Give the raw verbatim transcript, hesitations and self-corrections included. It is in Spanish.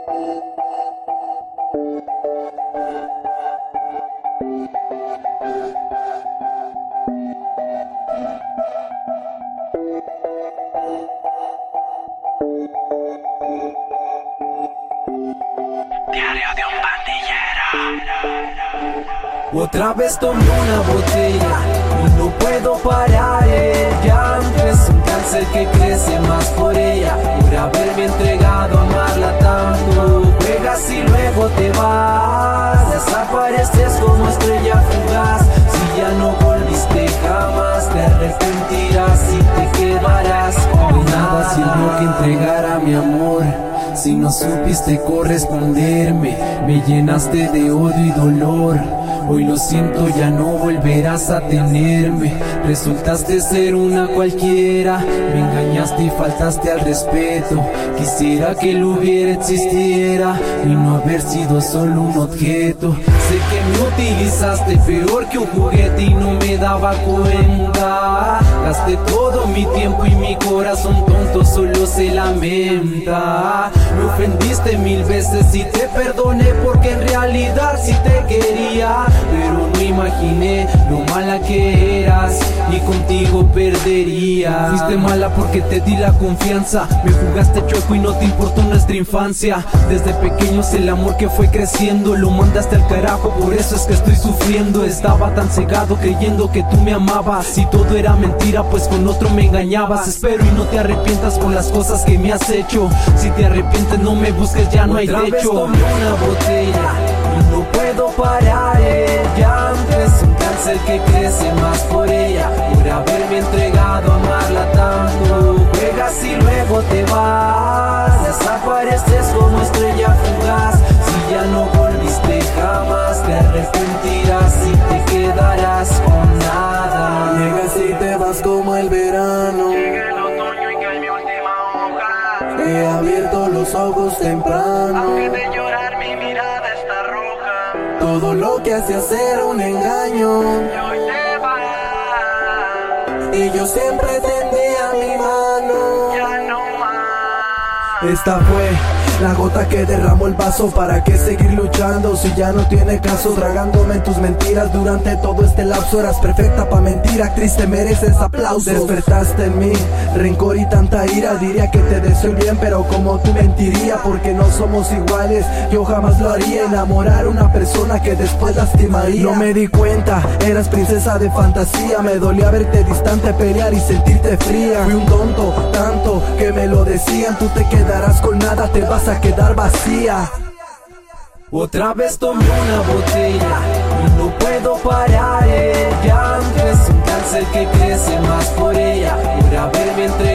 Diario de un pandillero. Otra vez tomé una botella y no puedo parar. El llanto es un cáncer que crece más por ella, por haberme entregado a amarla tanto. Juegas y luego te vas, desapareces como estrella fugaz. Si ya no volviste jamás, te arrepentirás y te quedarás con nada. Sirvió que entregara mi amor si no supiste corresponderme. Me llenaste de odio y dolor. Hoy lo siento, ya no volverás a tenerme. Resultaste ser una cualquiera, me engañaste y faltaste al respeto. Quisiera que lo hubiera existiera y no haber sido solo un objeto. Sé que me utilizaste peor que un juguete y no me daba cuenta. Gasté todo mi tiempo y mi corazón tonto solo se lamenta. Me ofendiste mil veces y te perdoné porque en realidad sí te quería, pero no imaginé lo mala que eras y contigo perdería. Fuiste mala porque te di la confianza, me jugaste chueco y no te importó nuestra infancia. Desde pequeños el amor que fue creciendo lo mandaste al carajo, por eso es que estoy sufriendo. Estaba tan cegado creyendo que tú me amabas y todo era mentira, pues con otro me engañabas. Espero y no te arrepientas por las cosas que me has hecho. Si te arrepientes no me busques, ya no hay techo. Otra vez tomé una botella y no puedo parar. El llanto es un cáncer que crece más por ella, por haberme entregado a amarla tanto. Juegas y luego te vas, desapareces como estrella fugaz. Si ya no volviste jamás, te arrepentirás y te quedarás con nada. Llegas y te vas como el verano. Llega el otoño y cae mi última hoja. He abierto los ojos temprano. Aunque de llorar mi mirada está roja. Todo lo que hacía era un engaño Y hoy te vas. y yo siempre tendía mi mano. Ya no más. Esta fue la gota que derramó el vaso. ¿Para qué seguir luchando si ya no tiene caso? Tragándome en tus mentiras durante todo este lapso. Eras perfecta pa' mentir, actriz, te mereces aplausos. Despertaste en mí rencor y tanta ira. Diría que te deseo bien, pero como tú mentiría, porque no somos iguales. Yo jamás lo haría, enamorar a una persona que después lastimaría. No me di cuenta, eras princesa de fantasía. Me dolía verte distante, pelear y sentirte fría. Fui un tonto, tanto que me lo decían. Tú te quedarás con nada, te vas a quedar vacía. Otra vez tomé una botella y no puedo parar. El llanto es un cáncer que crece más por ella, por haberme entregado